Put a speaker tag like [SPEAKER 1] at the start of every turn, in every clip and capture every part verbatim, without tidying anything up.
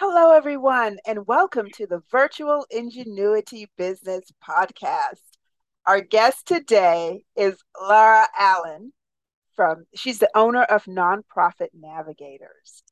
[SPEAKER 1] Hello, everyone, and welcome to the Virtual Ingenuity Business Podcast. Our guest today is Laura Allen from, she's the owner of Nonprofit Navigators.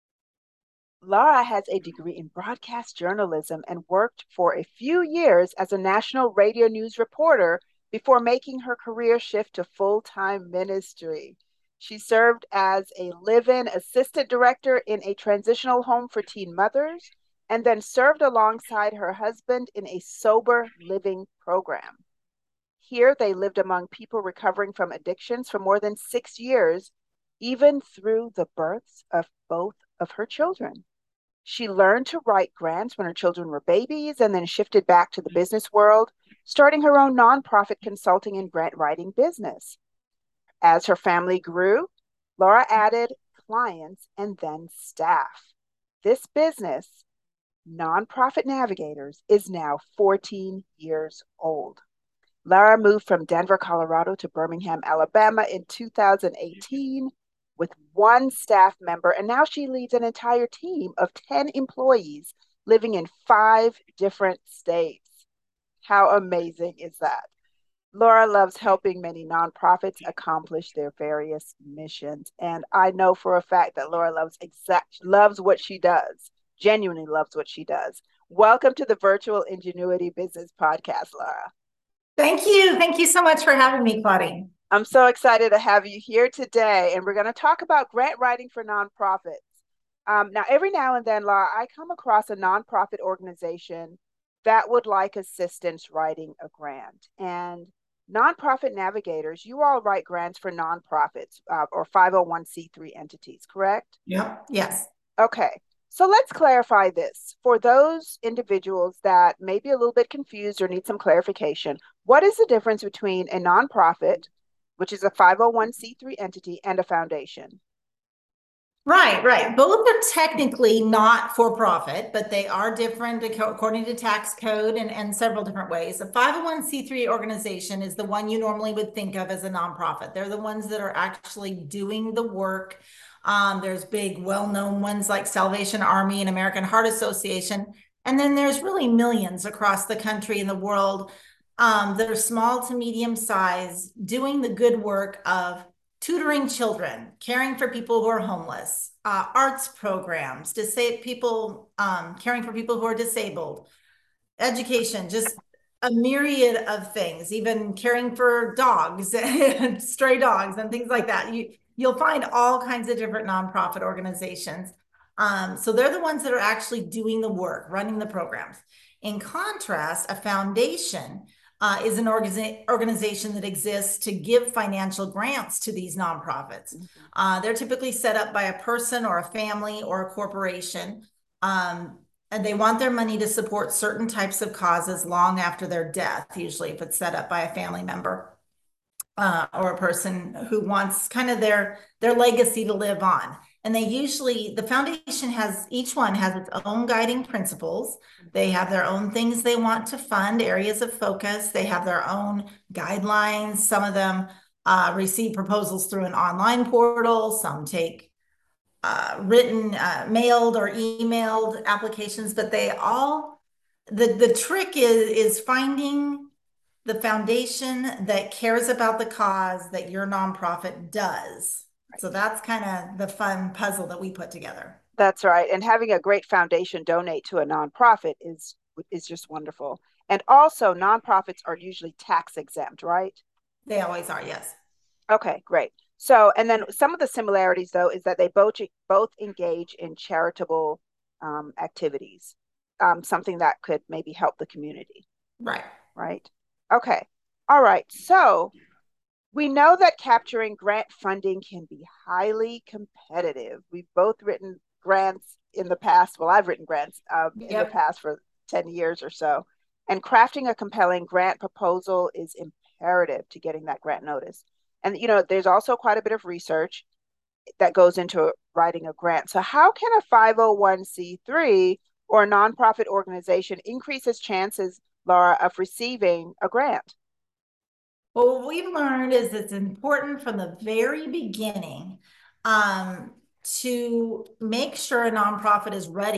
[SPEAKER 1] Laura has a degree in broadcast journalism and worked for a few years as a national radio news reporter before making her career shift to full-time ministry. She served as a live-in assistant director in a transitional home for teen mothers and then served alongside her husband in a sober living program. Here, they lived among people recovering from addictions for more than six years, even through the births of both of her children. She learned to write grants when her children were babies and then shifted back to the business world, starting her own nonprofit consulting and grant writing business. As her family grew, Laura added clients and then staff. This business, Nonprofit Navigators, is now fourteen years old. Laura moved from Denver, Colorado to Birmingham, Alabama in two thousand eighteen with one staff member, and now she leads an entire team of ten employees living in five different states. How amazing is that? Laura loves helping many nonprofits accomplish their various missions, and I know for a fact that Laura loves exact loves what she does. Genuinely loves what she does. Welcome to the Virtual Ingenuity Business Podcast, Laura.
[SPEAKER 2] Thank you. Thank you so much for having me, Claudine.
[SPEAKER 1] I'm so excited to have you here today, and we're going to talk about grant writing for nonprofits. Um, now, every now and then, Laura, I come across a nonprofit organization that would like assistance writing a grant. And Nonprofit Navigators, you all write grants for nonprofits uh, or five oh one c three entities, correct?
[SPEAKER 2] Yep. Yes.
[SPEAKER 1] Okay. So let's clarify this. For those individuals that may be a little bit confused or need some clarification, what is the difference between a nonprofit, which is a five oh one c three entity, and a foundation?
[SPEAKER 2] Right, right. Both are technically not for profit, but they are different according to tax code and, and several different ways. A five oh one c three organization is the one you normally would think of as a nonprofit. They're the ones that are actually doing the work. Um, there's big, well-known ones like Salvation Army and American Heart Association. And then there's really millions across the country and the world um, that are small to medium size, doing the good work of tutoring children, caring for people who are homeless, uh, arts programs, disabled people, um, caring for people who are disabled, education, just a myriad of things, even caring for dogs and stray dogs and things like that. You, you'll find all kinds of different nonprofit organizations. Um, so they're the ones that are actually doing the work, running the programs. In contrast, a foundation uh, is an organiza organization that exists to give financial grants to these nonprofits.
[SPEAKER 1] Mm-hmm.
[SPEAKER 2] Uh, they're typically set up by a person or a family or a corporation. Um, and they want their money to support certain types of causes long after their death, usually if it's set up by a family member uh, or a person who wants kind of their, their legacy to live on. And they usually, the foundation has, each one has its own guiding principles. They have their own things they want to fund, areas of focus. They have their own guidelines. Some of them uh, receive proposals through an online portal. Some take uh, written, uh, mailed or emailed applications, but they all, the, the trick is, is finding the foundation that cares about the cause that your nonprofit does.
[SPEAKER 1] Right.
[SPEAKER 2] So that's kind of the fun puzzle that we put together.
[SPEAKER 1] That's right. And having a great foundation donate to a nonprofit is is just wonderful. And also, nonprofits are usually tax exempt, right?
[SPEAKER 2] They always are, yes.
[SPEAKER 1] Okay, great. So, and then some of the similarities, though, is that they both both engage in charitable um, activities, um, something that could maybe help the community,
[SPEAKER 2] Right.
[SPEAKER 1] right? Okay. All right. So we know that capturing grant funding can be highly competitive. We've both written grants in the past. Well, I've written grants um, in the
[SPEAKER 2] Yep.
[SPEAKER 1] past for ten years or so. And crafting a compelling grant proposal is imperative to getting that grant notice. And, you know, there's also quite a bit of research that goes into writing a grant. So, how can a five oh one c three or a nonprofit organization increase its chances, Laura, of receiving a grant?
[SPEAKER 2] Well, what we've learned is it's important from the very beginning um, to make sure a nonprofit is ready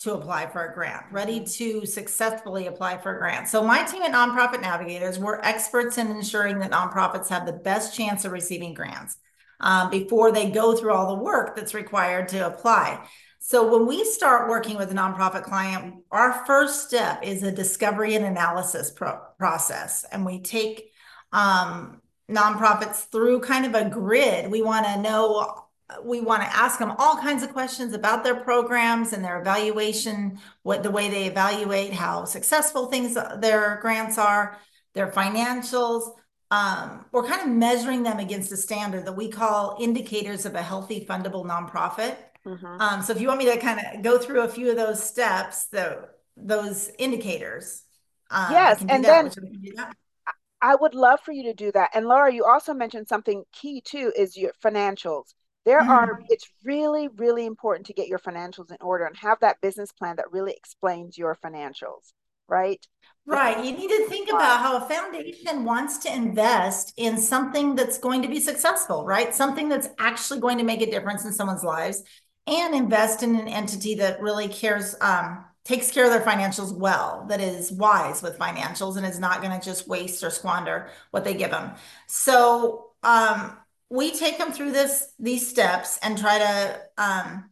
[SPEAKER 2] to apply for a grant, ready to successfully apply for a grant. So my team at Nonprofit Navigators, we're experts in ensuring that nonprofits have the best chance of receiving grants um, before they go through all the work that's required to apply. So when we start working with a nonprofit client, our first step is a discovery and analysis pro process. And we take um, nonprofits through kind of a grid. We want to know we want to ask them all kinds of questions about their programs and their evaluation, what the way they evaluate, how successful things their grants are, their financials. Um, we're kind of measuring them against a standard that we call indicators of a healthy, fundable nonprofit. Mm-hmm. Um, so if you want me to kind of go through a few of those steps, the, those indicators, um,
[SPEAKER 1] yes,
[SPEAKER 2] I can do
[SPEAKER 1] and
[SPEAKER 2] that.
[SPEAKER 1] then
[SPEAKER 2] Which I can do that.
[SPEAKER 1] I would love for you to do that. And Laura, you also mentioned something key too, is your financials. There mm-hmm. are, it's really, really important to get your financials in order and have that business plan that really explains your financials, right?
[SPEAKER 2] Right. You need to think about how a foundation wants to invest in something that's going to be successful, right? Something that's actually going to make a difference in someone's lives, and invest in an entity that really cares, um, takes care of their financials well, that is wise with financials and is not going to just waste or squander what they give them. So um, we take them through this, these steps and try to, um,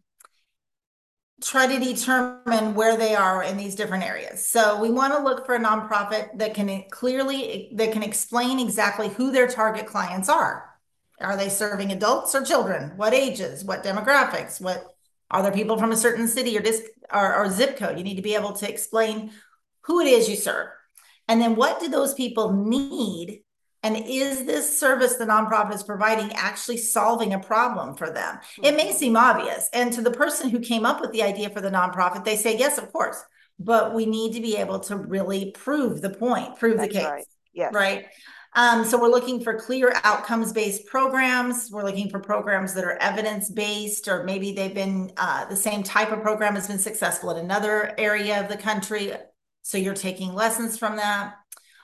[SPEAKER 2] try to determine where they are in these different areas. So we want to look for a nonprofit that can clearly, that can explain exactly who their target clients are. Are they serving adults or children? What ages? What demographics? What are there people from a certain city or, disc, or, or zip code? You need to be able to explain who it is you serve. And then what do those people need? And is this service the nonprofit is providing actually solving a problem for them? Mm-hmm. It may seem obvious. And to the person who came up with the idea for the nonprofit, they say, yes, of course. But we need to be able to really prove the point, prove That's the case.
[SPEAKER 1] Right. Yes.
[SPEAKER 2] Right. Um, so we're looking for clear outcomes-based programs. We're looking for programs that are evidence-based, or maybe they've been, uh, the same type of program has been successful in another area of the country. So you're taking lessons from that.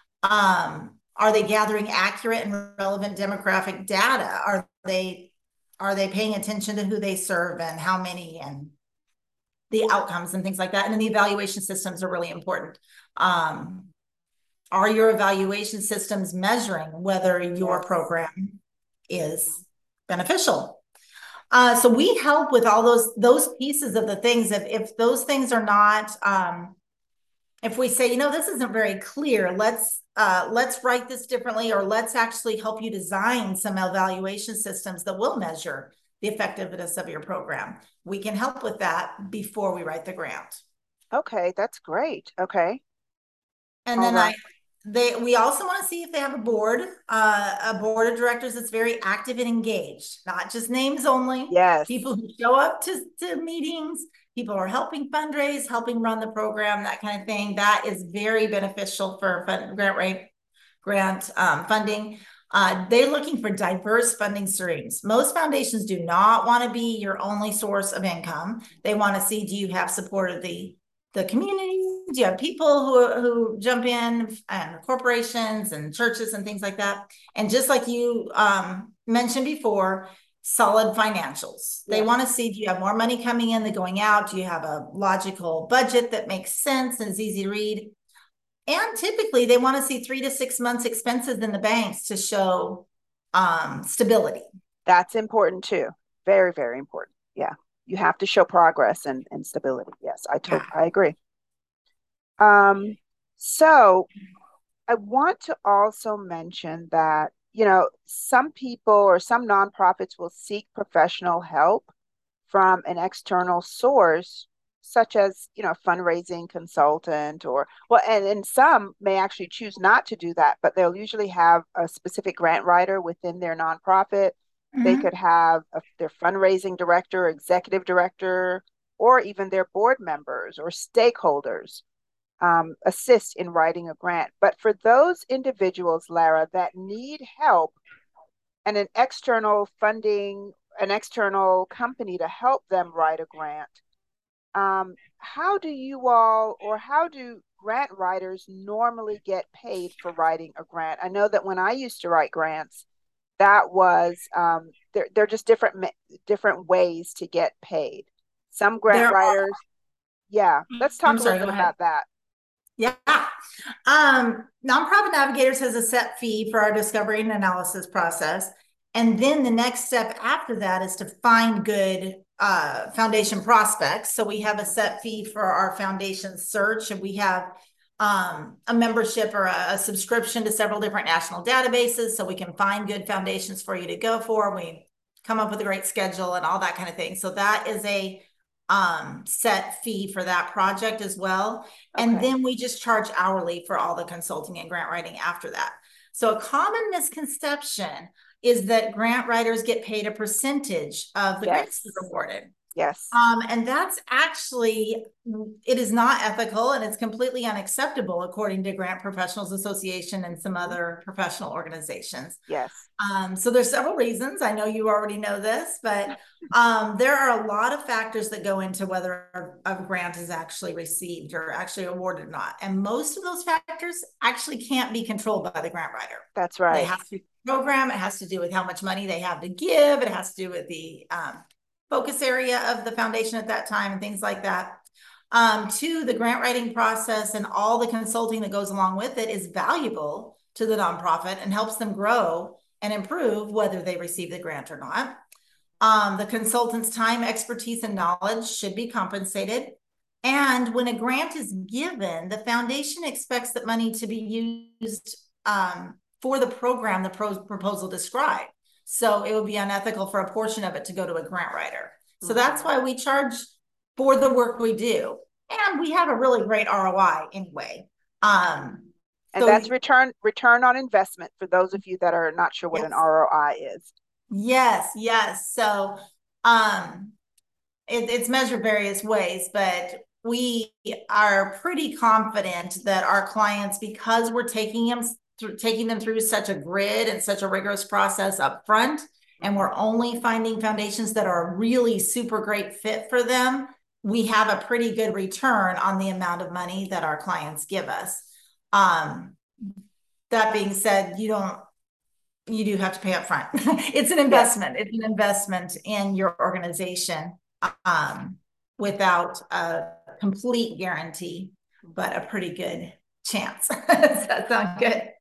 [SPEAKER 2] Um, Are they gathering accurate and relevant demographic data? Are they, are they paying attention to who they serve and how many and the outcomes and things like that? And then the evaluation systems are really important. Um, are your evaluation systems measuring whether your program is beneficial? Uh, so we help with all those, those pieces of the things. If, if those things are not, um, if we say, you know, this isn't very clear, let's uh, let's write this differently, or let's actually help you design some evaluation systems that will measure the effectiveness of your program. We can help with that before we write the grant.
[SPEAKER 1] Okay, that's great. Okay.
[SPEAKER 2] And then right. I, they, we also want to see if they have a board, uh, a board of directors that's very active and engaged, not just names only.
[SPEAKER 1] Yes.
[SPEAKER 2] People who show up to, to meetings, people who are helping fundraise, helping run the program, that kind of thing. That is very beneficial for fund, grant rate, grant um, funding. Uh, they're looking for diverse funding streams. Most foundations do not want to be your only source of income. They want to see, do you have support of the, the community? Do you have people who, who jump in, and corporations and churches and things like that? And just like you um, mentioned before, solid financials. They yeah. want to see, do you have more money coming in than going out? Do you have a logical budget that makes sense and is easy to read? And typically they want to see three to six months expenses in the banks to show um, stability.
[SPEAKER 1] That's important too. Very, very important. Yeah. You have to show progress and, and stability. Yes, I totally, yeah. I agree. Um, so I want to also mention that, you know, some people or some nonprofits will seek professional help from an external source, such as, you know, fundraising consultant, or, well, and, and some may actually choose not to do that, but they'll usually have a specific grant writer within their nonprofit. Mm-hmm. They could have a, their fundraising director, executive director, or even their board members or stakeholders Um, assist in writing a grant. But for those individuals, Lara, that need help and an external funding, an external company to help them write a grant, um, how do you all, or how do grant writers normally get paid for writing a grant? I know that when I used to write grants, that was, um, they're, they're just different, different ways to get paid. Some grant there writers... Are- Yeah, let's
[SPEAKER 2] I'm
[SPEAKER 1] talk a little
[SPEAKER 2] sorry,
[SPEAKER 1] bit
[SPEAKER 2] go ahead.
[SPEAKER 1] about that.
[SPEAKER 2] Yeah. Um, Nonprofit Navigators has a set fee for our discovery and analysis process. And then the next step after that is to find good uh, foundation prospects. So we have a set fee for our foundation search, and we have um, a membership or a, a subscription to several different national databases so we can find good foundations for you to go for. We come up with a great schedule and all that kind of thing. So that is a um, set fee for that project as well. And
[SPEAKER 1] Okay.
[SPEAKER 2] then we just charge hourly for all the consulting and grant writing after that. So a common misconception is that grant writers get paid a percentage of the grants that are
[SPEAKER 1] Yes.
[SPEAKER 2] awarded.
[SPEAKER 1] Yes.
[SPEAKER 2] Um, and that's actually, it is not ethical, and it's completely unacceptable according to Grant Professionals Association and some
[SPEAKER 1] Mhm.
[SPEAKER 2] other professional organizations.
[SPEAKER 1] Yes.
[SPEAKER 2] Um, so there's several reasons. I know you already know this, but um, there are a lot of factors that go into whether a grant is actually received or actually awarded or not. And most of those factors actually can't be controlled by the grant writer.
[SPEAKER 1] That's
[SPEAKER 2] They
[SPEAKER 1] right.
[SPEAKER 2] have to program. It has to do with how much money they have to give. It has to do with the um, focus area of the foundation at that time and things like that. Um, two, the grant writing process and all the consulting that goes along with it is valuable to the nonprofit and helps them grow and improve whether they receive the grant or not. Um, the consultant's time, expertise, and knowledge should be compensated. And when a grant is given, the foundation expects that money to be used um, for the program the pro proposal described. So it would be unethical for a portion of it to go to a grant writer. So
[SPEAKER 1] Mm-hmm.
[SPEAKER 2] that's why we charge for the work we do. And we have a really great R O I anyway. Um,
[SPEAKER 1] And
[SPEAKER 2] so
[SPEAKER 1] that's return return on investment for those of you that are not sure what an
[SPEAKER 2] yes,
[SPEAKER 1] R O I is.
[SPEAKER 2] yes, yes. So um, it, it's measured various ways, but we are pretty confident that our clients, because we're taking them through, taking them through such a grid and such a rigorous process up front, and we're only finding foundations that are a really super great fit for them, we have a pretty good return on the amount of money that our clients give us. Um, that being said, you don't you do have to pay up front. It's an
[SPEAKER 1] Yes.
[SPEAKER 2] investment. It's an investment in your organization um, without a complete guarantee, but a pretty good chance. Does that sound good?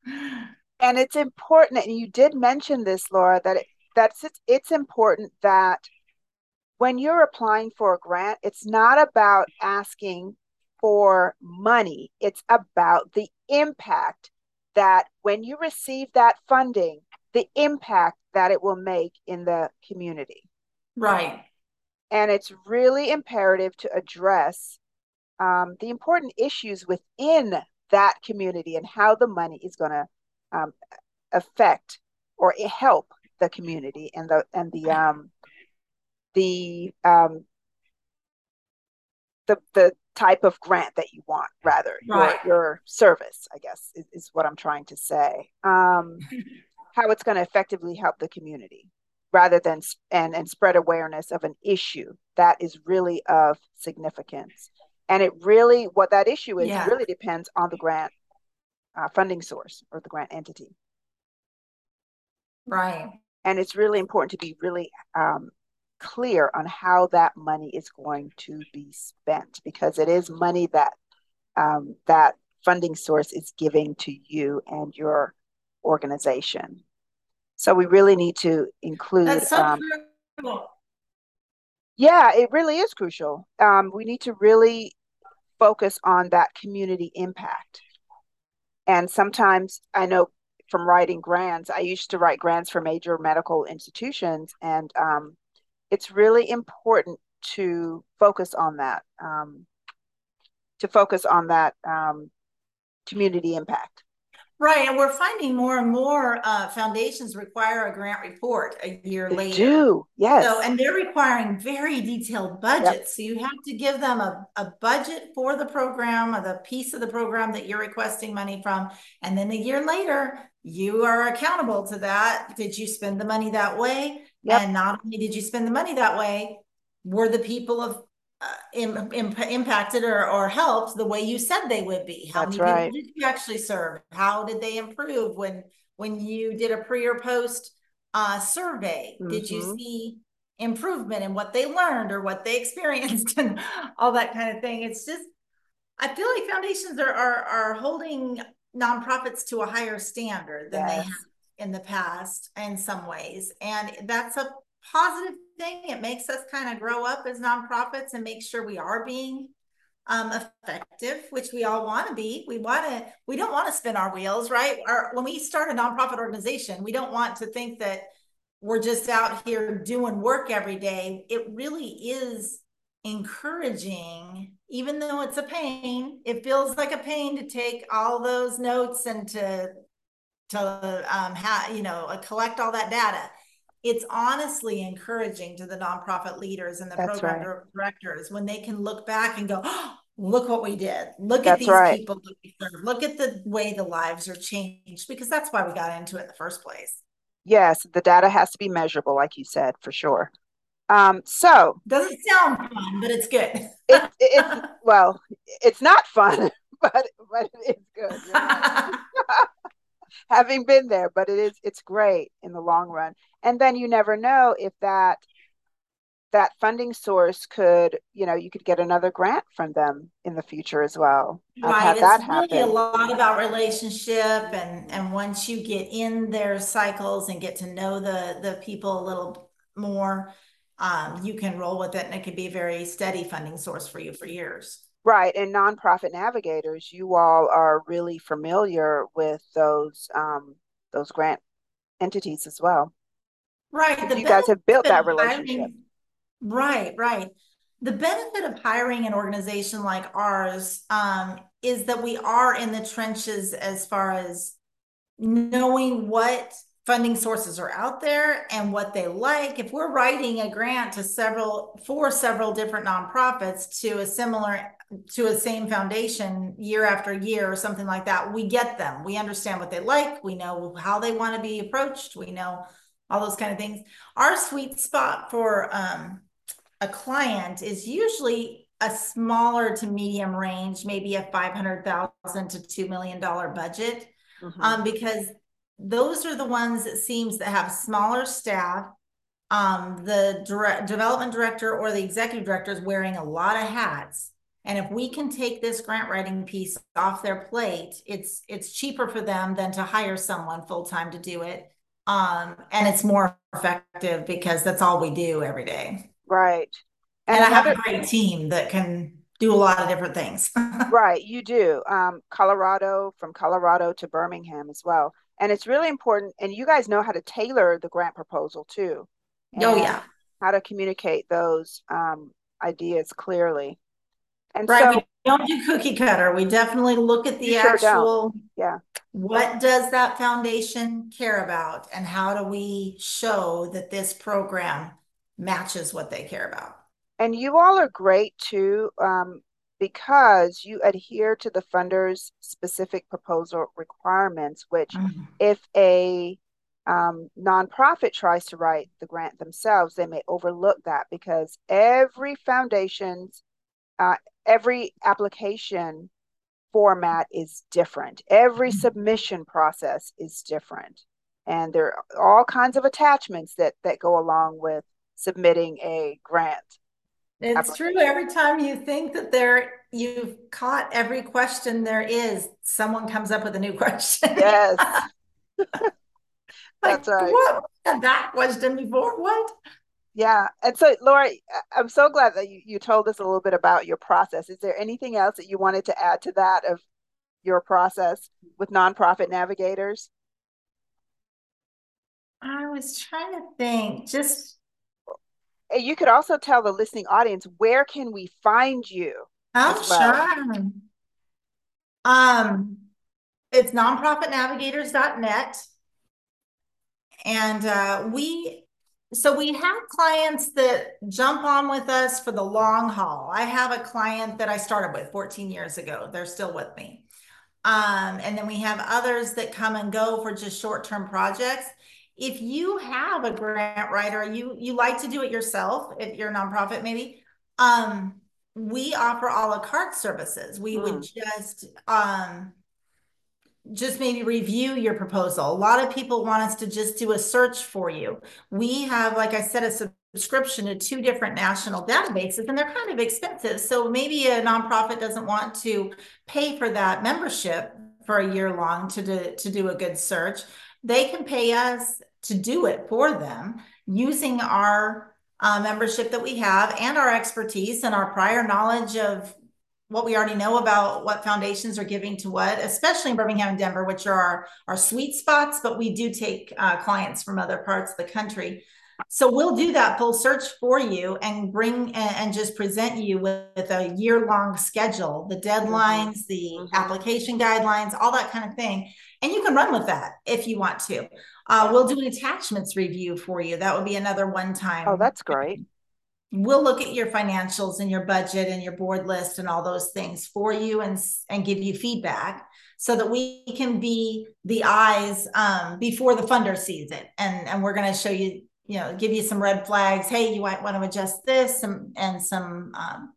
[SPEAKER 1] And it's important, and you did mention this, Laura, that it, that's it's, it's important that when you're applying for a grant, it's not about asking for money. It's about the impact that when you receive that funding, the impact that it will make in the community.
[SPEAKER 2] Right.
[SPEAKER 1] And it's really imperative to address um, the important issues within that community and how the money is going to um, affect or help the community and the and the um, the um, the the type of grant that you want, rather your
[SPEAKER 2] Right.
[SPEAKER 1] your service, I guess, is, is what I'm trying to say. Um, how it's going to effectively help the community rather than and and spread awareness of an issue that is really of significance. And it really, what that issue is,
[SPEAKER 2] Yeah.
[SPEAKER 1] really depends on the grant uh, funding source or the grant entity.
[SPEAKER 2] Right.
[SPEAKER 1] And it's really important to be really um, clear on how that money is going to be spent, because it is money that um, that funding source is giving to you and your organization. So we really need to include,
[SPEAKER 2] That's so
[SPEAKER 1] um,
[SPEAKER 2] true.
[SPEAKER 1] yeah, it really is crucial. Um, we need to really focus on that community impact. And sometimes I know from writing grants, I used to write grants for major medical institutions, and um, it's really important to focus on that, um, to focus on that um, community impact.
[SPEAKER 2] Right. And we're finding more and more uh, foundations require a grant report a year
[SPEAKER 1] They
[SPEAKER 2] later.
[SPEAKER 1] do,
[SPEAKER 2] So,
[SPEAKER 1] yes.
[SPEAKER 2] and they're requiring very detailed
[SPEAKER 1] Yep,
[SPEAKER 2] budgets. So you have to give them a, a budget for the program or the piece of the program that you're requesting money from. And then a year later, you are accountable to that. Did you spend the money that way?
[SPEAKER 1] yep,
[SPEAKER 2] And not only did you spend the money that way, were the people of uh, Im, Im, impacted or, or helped the way you said they would be? How
[SPEAKER 1] that's
[SPEAKER 2] many people
[SPEAKER 1] right.
[SPEAKER 2] did you actually serve? How did they improve when when you did a pre or post uh, survey? Did you
[SPEAKER 1] Mm-hmm.
[SPEAKER 2] see improvement in what they learned or what they experienced and all that kind of thing. It's just, I feel like foundations are, are, are holding nonprofits to a higher standard than they
[SPEAKER 1] Yes.
[SPEAKER 2] have in the past in some ways. And that's a positive thing. It makes us kind of grow up as nonprofits and make sure we are being um, effective, which we all want to be. We want to, we don't want to spin our wheels, right? Our, when we start a nonprofit organization, we don't want to think that we're just out here doing work every day. It really is encouraging, even though it's a pain. It feels like a pain to take all those notes and to to um have, you know, collect all that data. It's honestly encouraging to the nonprofit leaders and the
[SPEAKER 1] That's
[SPEAKER 2] program
[SPEAKER 1] right.
[SPEAKER 2] directors when they can look back and go, oh, look what we did. Look at
[SPEAKER 1] That's
[SPEAKER 2] these
[SPEAKER 1] right.
[SPEAKER 2] people that we serve. Look at the way the lives are changed, because that's why we got into it in the first place.
[SPEAKER 1] Yes, the data has to be measurable, like you said, for sure. Um, so
[SPEAKER 2] Doesn't sound fun, but it's good.
[SPEAKER 1] it it's well, it's not fun, but but it is good. You're right. Having been there, but it is it's great in the long run. And then you never know if that that funding source could, you know, you could get another grant from them in the future as well. I've
[SPEAKER 2] Right.
[SPEAKER 1] had
[SPEAKER 2] It's
[SPEAKER 1] that
[SPEAKER 2] really a
[SPEAKER 1] happen.
[SPEAKER 2] lot about relationship, and and once you get in their cycles and get to know the the people a little more, um, you can roll with it, and it could be a very steady funding source for you for years.
[SPEAKER 1] Right. And nonprofit navigators, you all are really familiar with those um, those grant entities as well.
[SPEAKER 2] Right. The
[SPEAKER 1] Because you guys have built
[SPEAKER 2] benefit
[SPEAKER 1] that
[SPEAKER 2] of
[SPEAKER 1] relationship.
[SPEAKER 2] hiring, right, right. The benefit of hiring an organization like ours, um, is that we are in the trenches as far as knowing what funding sources are out there and what they like. If we're writing a grant to several, for several different nonprofits to a similar, to a same foundation year after year or something like that, we get them. We understand what they like. We know how they want to be approached. We know all those kind of things. Our sweet spot for um, a client is usually a smaller to medium range, maybe a five hundred thousand to two million dollar budget,
[SPEAKER 1] Mm-hmm.
[SPEAKER 2] um, because those are the ones, it seems, that have smaller staff. Um, the direct development director or the executive director is wearing a lot of hats. And if we can take this grant writing piece off their plate, it's it's cheaper for them than to hire someone full-time to do it. Um, and it's more effective because that's all we do every day.
[SPEAKER 1] Right. And
[SPEAKER 2] And I have
[SPEAKER 1] another,
[SPEAKER 2] a great team that can do a lot of different things.
[SPEAKER 1] right, you do. Um, Colorado, from Colorado to Birmingham as well. And it's really important. And you guys know how to tailor the grant proposal too,
[SPEAKER 2] Oh,
[SPEAKER 1] and
[SPEAKER 2] yeah.
[SPEAKER 1] how to communicate those um, ideas clearly. And
[SPEAKER 2] Right.
[SPEAKER 1] so
[SPEAKER 2] We don't do cookie cutter. We definitely look at
[SPEAKER 1] you
[SPEAKER 2] the
[SPEAKER 1] sure don't.
[SPEAKER 2] actual,
[SPEAKER 1] Yeah.
[SPEAKER 2] what does that foundation care about? And how do we show that this program matches what they care about?
[SPEAKER 1] And you all are great too, um, because you adhere to the funder's specific proposal requirements, which
[SPEAKER 2] Mhm.
[SPEAKER 1] if a um, nonprofit tries to write the grant themselves, they may overlook that because every foundation's, uh, every application format is different. Every submission process is different. And there are all kinds of attachments that, that go along with submitting a grant
[SPEAKER 2] It's true.
[SPEAKER 1] application.
[SPEAKER 2] Every time you think that there, you've caught every question there is, someone comes up with a new question.
[SPEAKER 1] Yes,
[SPEAKER 2] Like,
[SPEAKER 1] that's right.
[SPEAKER 2] what? Had that question before? What?
[SPEAKER 1] Yeah. And so, Laura, I- I'm so glad that you, you told us a little bit about your process. Is there anything else that you wanted to add to that of your process with nonprofit navigators?
[SPEAKER 2] I was trying to think, just,
[SPEAKER 1] And you could also tell the listening audience, where can we find you
[SPEAKER 2] oh,
[SPEAKER 1] as well?
[SPEAKER 2] sure. Um, it's nonprofit navigators dot net. And uh, we, so we have clients that jump on with us for the long haul. I have a client that I started with fourteen years ago. They're still with me. Um, and then we have others that come and go for just short-term projects. If you have a grant writer, you you like to do it yourself, if you're a nonprofit, maybe, um, we offer a la carte services. We would
[SPEAKER 1] Mm,
[SPEAKER 2] just um just maybe review your proposal. A lot of people want us to just do a search for you. We have, like I said, a subscription to two different national databases, and they're kind of expensive. So maybe a nonprofit doesn't want to pay for that membership for a year long to do, to do a good search. They can pay us to do it for them using our uh, membership that we have and our expertise and our prior knowledge of what we already know about what foundations are giving to what, especially in Birmingham and Denver, which are our, our sweet spots, but we do take uh, clients from other parts of the country. So we'll do that full search for you and bring and, and just present you with, with a year-long schedule, the deadlines, mm-hmm. the mm-hmm. application guidelines, all that kind of thing. And you can run with that if you want to. Uh, we'll do an attachments review for you. That would be another one-time.
[SPEAKER 1] Oh, that's great.
[SPEAKER 2] We'll look at your financials and your budget and your board list and all those things for you and, and give you feedback so that we can be the eyes um, before the funder sees it. And, and we're going to show you, you know, give you some red flags. Hey, you might want to adjust this and, and some, um,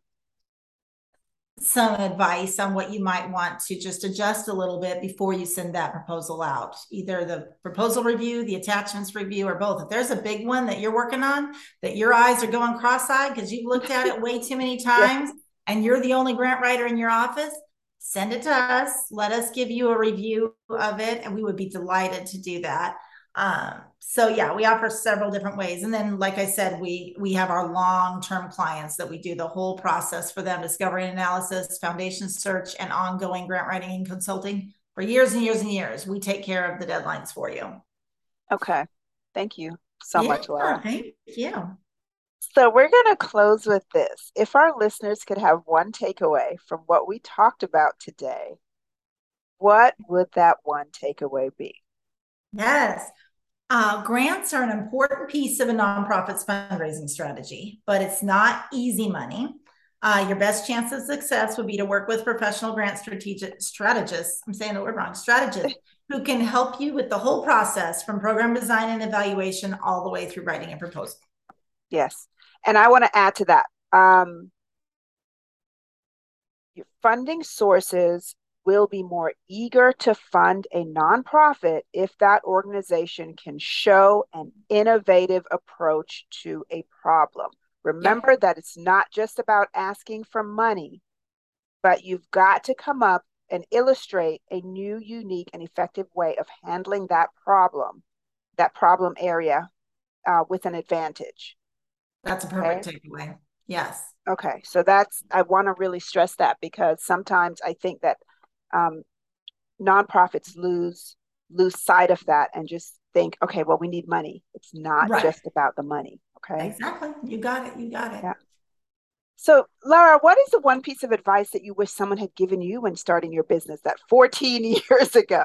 [SPEAKER 2] some advice on what you might want to just adjust a little bit before you send that proposal out, either the proposal review, the attachments review, or both. If there's a big one that you're working on that your eyes are going cross-eyed because you've looked at it way too many times, yeah. and you're the only grant writer in your office, send it to us. Let us give you a review of it, and we would be delighted to do that. Um, so yeah, we offer several different ways. And then, like I said, we, we have our long-term clients that we do the whole process for them, discovery and analysis, foundation search, and ongoing grant writing and consulting for years and years and years. We take care of the deadlines for you.
[SPEAKER 1] Okay. Thank you so
[SPEAKER 2] yeah,
[SPEAKER 1] much, Laura.
[SPEAKER 2] Thank you.
[SPEAKER 1] So we're going to close with this. If our listeners could have one takeaway from what we talked about today, what would that one takeaway be?
[SPEAKER 2] Yes. Uh, grants are an important piece of a nonprofit's fundraising strategy, but it's not easy money. Uh, your best chance of success would be to work with professional grant strategic strategists. I'm saying the word wrong, strategists who can help you with the whole process from program design and evaluation all the way through writing a proposal.
[SPEAKER 1] Yes. And I want to add to that. Um, your funding sources will be more eager to fund a nonprofit if that organization can show an innovative approach to a problem. Remember yep. that it's not just about asking for money, but you've got to come up and illustrate a new, unique, and effective way of handling that problem, that problem area uh, with an advantage.
[SPEAKER 2] That's a perfect okay? takeaway. Yes.
[SPEAKER 1] Okay. So that's, I want to really stress that because sometimes I think that um, nonprofits lose lose sight of that and just think, okay, well, we need money. It's not right. just about the money. Okay.
[SPEAKER 2] Exactly. You got it. You got it.
[SPEAKER 1] Yeah. So, Laura, what is the one piece of advice that you wish someone had given you when starting your business that fourteen years ago?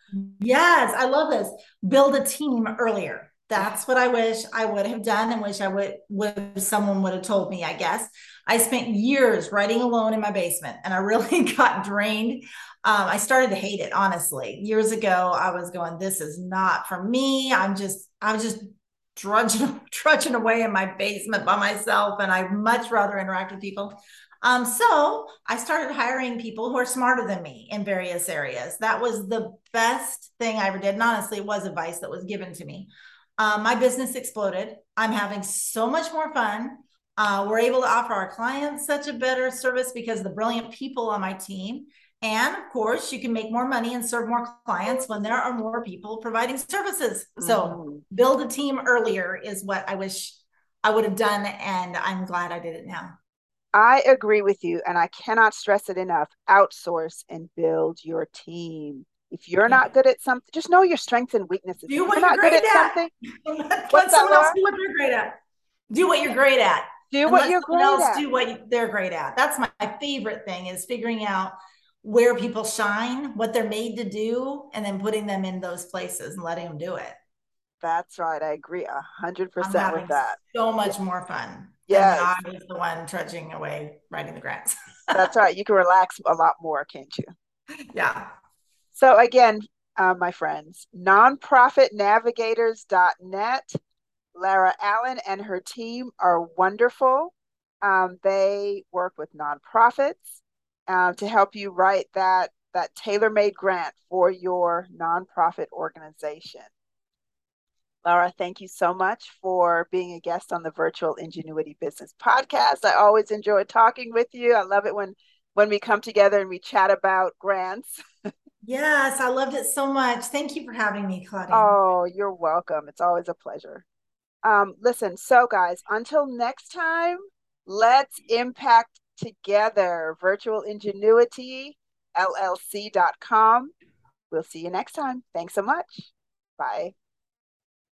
[SPEAKER 2] Yes, I love this. Build a team earlier. That's what I wish I would have done and wish I would, would someone would have told me, I guess. I spent years writing alone in my basement and I really got drained. Um, I started to hate it, honestly. Years ago, I was going, this is not for me. I'm just, I was just drudging, trudging away in my basement by myself. And I'd much rather interact with people. Um, so I started hiring people who are smarter than me in various areas. That was the best thing I ever did. And honestly, it was advice that was given to me. Um, my business exploded. I'm having so much more fun. Uh, we're able to offer our clients such a better service because of the brilliant people on my team. And of course, you can make more money and serve more clients when there are more people providing services. Mm-hmm. So build a team earlier is what I wish I would have done. And I'm glad I did it now.
[SPEAKER 1] I agree with you. And I cannot stress it enough. Outsource and build your team. If you're yeah. not good at something, just know your strengths and weaknesses.
[SPEAKER 2] Do
[SPEAKER 1] if
[SPEAKER 2] what
[SPEAKER 1] you're,
[SPEAKER 2] you're
[SPEAKER 1] not
[SPEAKER 2] great
[SPEAKER 1] good at,
[SPEAKER 2] at.
[SPEAKER 1] something,
[SPEAKER 2] let someone else do what they're great at. Do what you're great at.
[SPEAKER 1] Do what you're great
[SPEAKER 2] else
[SPEAKER 1] at.
[SPEAKER 2] Do what they're great at. That's my favorite thing is figuring out where people shine, what they're made to do, and then putting them in those places and letting them do it.
[SPEAKER 1] That's right. I agree a hundred percent with that.
[SPEAKER 2] So much yeah. more fun.
[SPEAKER 1] Yeah,
[SPEAKER 2] I was the one trudging away writing the grants.
[SPEAKER 1] That's right. You can relax a lot more, can't you?
[SPEAKER 2] Yeah.
[SPEAKER 1] So again, uh, my friends, nonprofit navigators dot net. Lara Allen and her team are wonderful. Um, they work with nonprofits uh, to help you write that that tailor-made grant for your nonprofit organization. Laura, thank you so much for being a guest on the Virtual Ingenuity Business Podcast. I always enjoy talking with you. I love it when when we come together and we chat about grants.
[SPEAKER 2] Yes, I loved it so much. Thank you for having me, Claudine.
[SPEAKER 1] Oh, you're welcome. It's always a pleasure. Um, listen, so guys, until next time, let's impact together. Virtual Ingenuity L L C dot com. We'll see you next time. Thanks so much. Bye.